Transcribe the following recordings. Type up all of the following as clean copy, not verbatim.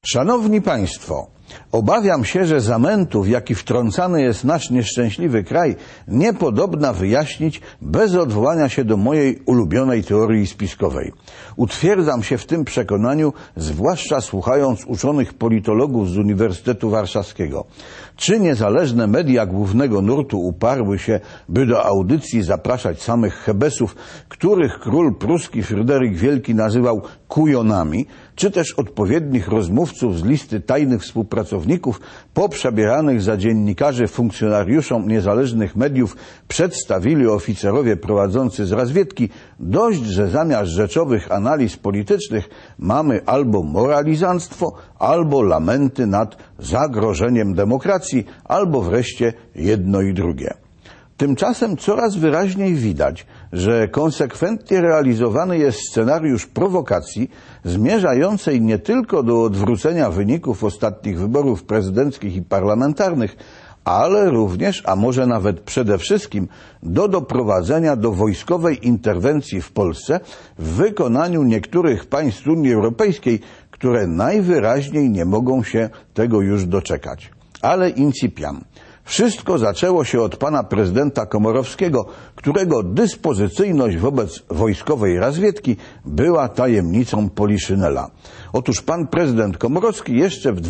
Szanowni Państwo, obawiam się, że zamętu, w jaki wtrącany jest nasz nieszczęśliwy kraj, niepodobna wyjaśnić bez odwołania się do mojej ulubionej teorii spiskowej. Utwierdzam się w tym przekonaniu, zwłaszcza słuchając uczonych politologów z Uniwersytetu Warszawskiego. Czy niezależne media głównego nurtu uparły się, by do audycji zapraszać samych Hebesów, których król pruski Fryderyk Wielki nazywał kujonami, czy też odpowiednich rozmówców z listy tajnych współpracowników poprzebieranych za dziennikarzy funkcjonariuszom niezależnych mediów przedstawili oficerowie prowadzący z razwiedki, dość, że zamiast rzeczowych analiz politycznych mamy albo moralizantwo, albo lamenty nad zagrożeniem demokracji, albo wreszcie jedno i drugie. Tymczasem coraz wyraźniej widać, że konsekwentnie realizowany jest scenariusz prowokacji zmierzającej nie tylko do odwrócenia wyników ostatnich wyborów prezydenckich i parlamentarnych, ale również, a może nawet przede wszystkim, do doprowadzenia do wojskowej interwencji w Polsce w wykonaniu niektórych państw Unii Europejskiej, które najwyraźniej nie mogą się tego już doczekać. Ale incipiam. Wszystko zaczęło się od pana prezydenta Komorowskiego, którego dyspozycyjność wobec wojskowej razwiedki była tajemnicą Poliszynela. Otóż pan prezydent Komorowski jeszcze w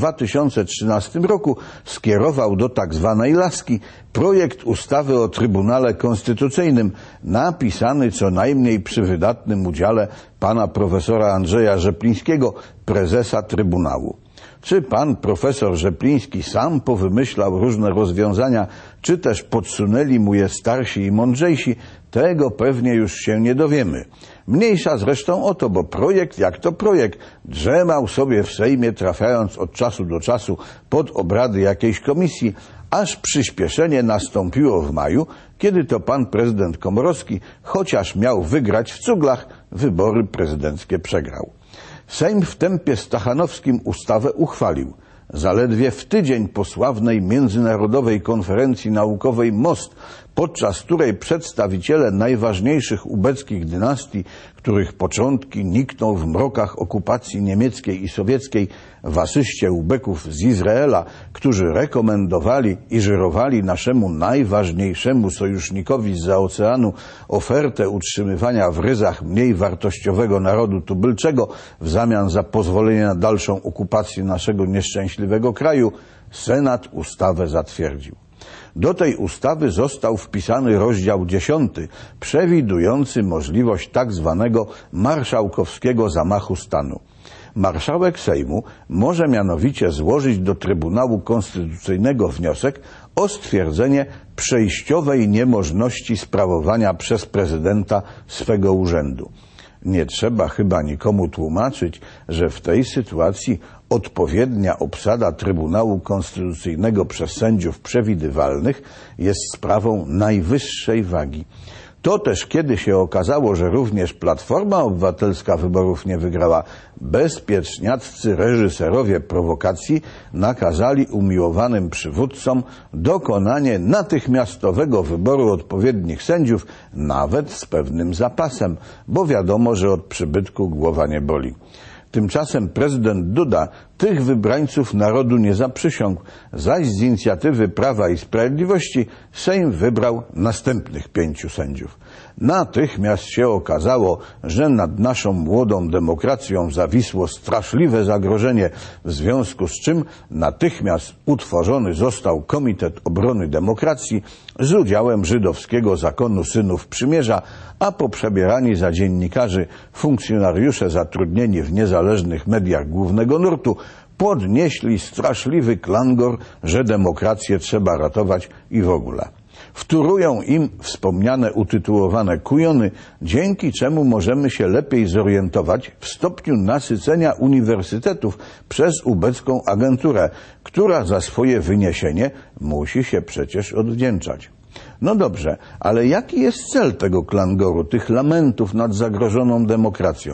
2013 roku skierował do tak zwanej laski projekt ustawy o Trybunale Konstytucyjnym, napisany co najmniej przy wydatnym udziale pana profesora Andrzeja Rzeplińskiego, prezesa Trybunału. Czy pan profesor Rzepliński sam powymyślał różne rozwiązania, czy też podsunęli mu je starsi i mądrzejsi, tego pewnie już się nie dowiemy. Mniejsza zresztą o to, bo projekt jak to projekt drzemał sobie w Sejmie, trafiając od czasu do czasu pod obrady jakiejś komisji, aż przyspieszenie nastąpiło w maju, kiedy to pan prezydent Komorowski, chociaż miał wygrać w cuglach, wybory prezydenckie przegrał. Sejm w tempie stachanowskim ustawę uchwalił. Zaledwie w tydzień po sławnej międzynarodowej konferencji naukowej MOST, podczas której przedstawiciele najważniejszych ubeckich dynastii, których początki nikną w mrokach okupacji niemieckiej i sowieckiej, w asyście Ubeków z Izraela, którzy rekomendowali i żyrowali naszemu najważniejszemu sojusznikowi zza oceanu ofertę utrzymywania w ryzach mniej wartościowego narodu tubylczego w zamian za pozwolenie na dalszą okupację naszego nieszczęśliwego kraju, Senat ustawę zatwierdził. Do tej ustawy został wpisany rozdział 10, przewidujący możliwość tak zwanego marszałkowskiego zamachu stanu. Marszałek Sejmu może mianowicie złożyć do Trybunału Konstytucyjnego wniosek o stwierdzenie przejściowej niemożności sprawowania przez prezydenta swego urzędu. Nie trzeba chyba nikomu tłumaczyć, że w tej sytuacji odpowiednia obsada Trybunału Konstytucyjnego przez sędziów przewidywalnych jest sprawą najwyższej wagi. To też kiedy się okazało, że również Platforma Obywatelska wyborów nie wygrała, bezpieczniaccy reżyserowie prowokacji nakazali umiłowanym przywódcom dokonanie natychmiastowego wyboru odpowiednich sędziów, nawet z pewnym zapasem, bo wiadomo, że od przybytku głowa nie boli. Tymczasem prezydent Duda tych wybrańców narodu nie zaprzysiągł, zaś z inicjatywy Prawa i Sprawiedliwości Sejm wybrał następnych 5 sędziów. Natychmiast się okazało, że nad naszą młodą demokracją zawisło straszliwe zagrożenie, w związku z czym natychmiast utworzony został Komitet Obrony Demokracji z udziałem żydowskiego zakonu Synów Przymierza, a poprzebierani za dziennikarzy funkcjonariusze zatrudnieni w niezależnych mediach głównego nurtu podnieśli straszliwy klangor, że demokrację trzeba ratować i w ogóle. Wtórują im wspomniane utytułowane kujony, dzięki czemu możemy się lepiej zorientować w stopniu nasycenia uniwersytetów przez ubecką agenturę, która za swoje wyniesienie musi się przecież odwdzięczać. No dobrze, ale jaki jest cel tego klangoru, tych lamentów nad zagrożoną demokracją?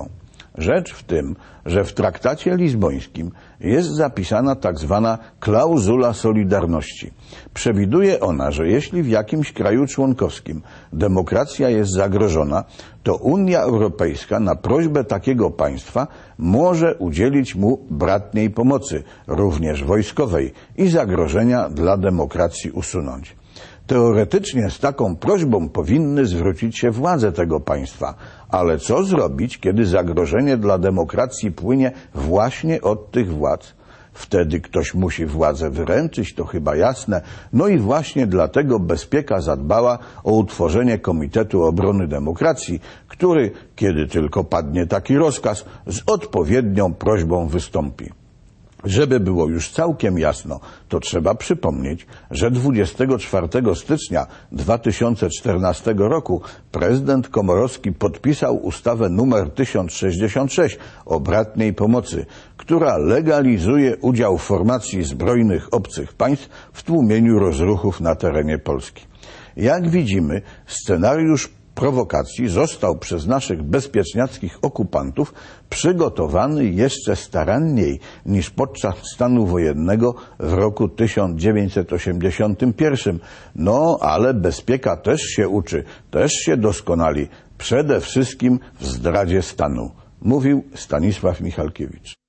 Rzecz w tym, że w traktacie lizbońskim jest zapisana tak zwana klauzula solidarności. Przewiduje ona, że jeśli w jakimś kraju członkowskim demokracja jest zagrożona, to Unia Europejska na prośbę takiego państwa może udzielić mu bratniej pomocy, również wojskowej, i zagrożenia dla demokracji usunąć. Teoretycznie z taką prośbą powinny zwrócić się władze tego państwa, ale co zrobić, kiedy zagrożenie dla demokracji płynie właśnie od tych władz? Wtedy ktoś musi władzę wyręczyć, to chyba jasne. No i właśnie dlatego Bezpieka zadbała o utworzenie Komitetu Obrony Demokracji, który, kiedy tylko padnie taki rozkaz, z odpowiednią prośbą wystąpi. Żeby było już całkiem jasno, to trzeba przypomnieć, że 24 stycznia 2014 roku prezydent Komorowski podpisał ustawę nr 1066 o bratniej pomocy, która legalizuje udział formacji zbrojnych obcych państw w tłumieniu rozruchów na terenie Polski. Jak widzimy, scenariusz prowokacji został przez naszych bezpieczniackich okupantów przygotowany jeszcze staranniej niż podczas stanu wojennego w roku 1981. No, ale Bezpieka też się uczy, też się doskonali, przede wszystkim w zdradzie stanu, mówił Stanisław Michalkiewicz.